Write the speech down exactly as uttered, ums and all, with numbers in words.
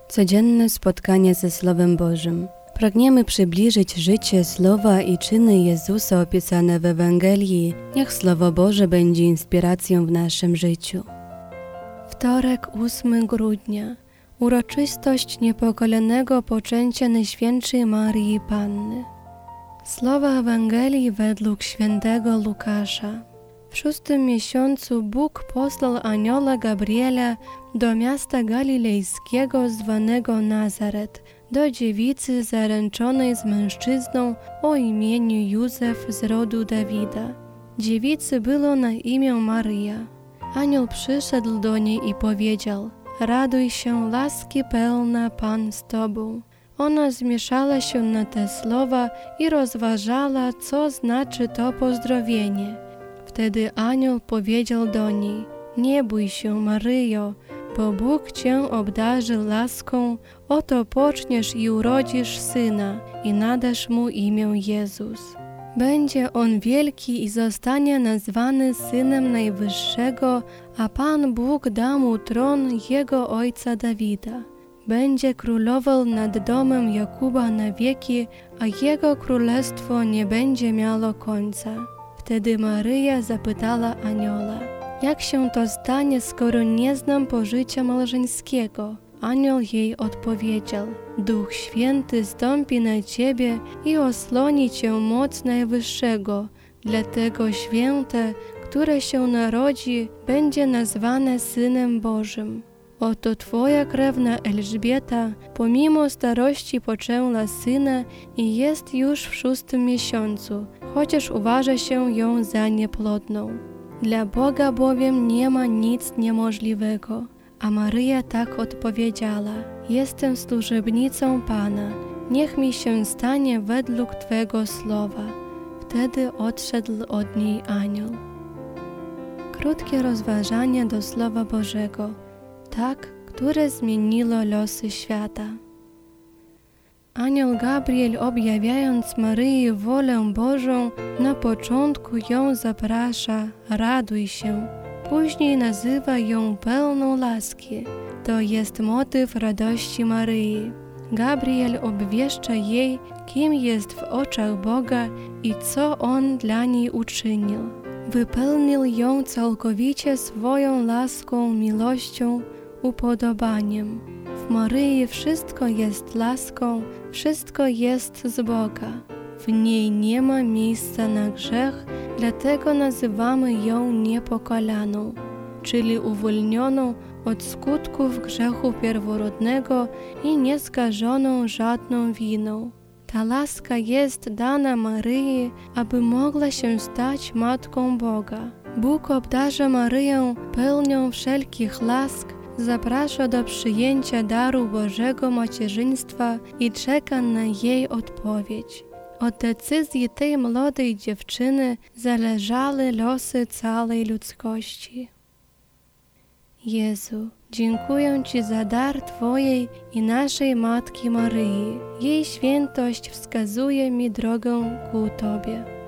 Codzienne spotkanie ze Słowem Bożym. Pragniemy przybliżyć życie, słowa i czyny Jezusa opisane w Ewangelii. Niech Słowo Boże będzie inspiracją w naszym życiu. Wtorek, ósmego grudnia. Uroczystość niepokalanego poczęcia Najświętszej Maryi Panny. Słowa Ewangelii według świętego Łukasza. W szóstym miesiącu Bóg posłał anioła Gabriela do miasta galilejskiego zwanego Nazaret, do dziewicy zaręczonej z mężczyzną o imieniu Józef z rodu Dawida. Dziewicy było na imię Maryja. Anioł przyszedł do niej i powiedział: raduj się, łaski pełna, Pan z tobą. Ona zmieszała się na te słowa i rozważała, co znaczy to pozdrowienie. Wtedy anioł powiedział do niej: nie bój się, Maryjo, bo Bóg cię obdarzył łaską, oto poczniesz i urodzisz syna i nadasz mu imię Jezus. Będzie on wielki i zostanie nazwany Synem Najwyższego, a Pan Bóg da mu tron jego ojca Dawida. Będzie królował nad domem Jakuba na wieki, a jego królestwo nie będzie miało końca. Wtedy Maryja zapytała anioła: jak się to stanie, skoro nie znam pożycia małżeńskiego? Anioł jej odpowiedział: Duch Święty zstąpi na ciebie i osłoni cię moc Najwyższego, dlatego święte, które się narodzi, będzie nazwane Synem Bożym. Oto twoja krewna Elżbieta pomimo starości poczęła syna i jest już w szóstym miesiącu, chociaż uważa się ją za nieplodną. Dla Boga bowiem nie ma nic niemożliwego. A Maryja tak odpowiedziała: jestem służebnicą Pana, niech mi się stanie według Twego słowa. Wtedy odszedł od niej anioł. Krótkie rozważanie do Słowa Bożego, tak, które zmieniło losy świata. Anioł Gabriel, objawiając Maryi wolę Bożą, na początku ją zaprasza: raduj się. Później nazywa ją pełną łaski. To jest motyw radości Maryi. Gabriel obwieszcza jej, kim jest w oczach Boga i co On dla niej uczynił. Wypełnił ją całkowicie swoją łaską, miłością, upodobaniem. W Maryi wszystko jest łaską, wszystko jest z Boga. W niej nie ma miejsca na grzech, dlatego nazywamy ją niepokalaną, czyli uwolnioną od skutków grzechu pierworodnego i nieskażoną żadną winą. Ta łaska jest dana Maryi, aby mogła się stać Matką Boga. Bóg obdarza Maryję pełnią wszelkich łask, zaprasza do przyjęcia daru Bożego macierzyństwa i czeka na jej odpowiedź. Od decyzji tej młodej dziewczyny zależały losy całej ludzkości. Jezu, dziękuję Ci za dar Twojej i naszej Matki Maryi. Jej świętość wskazuje mi drogę ku Tobie.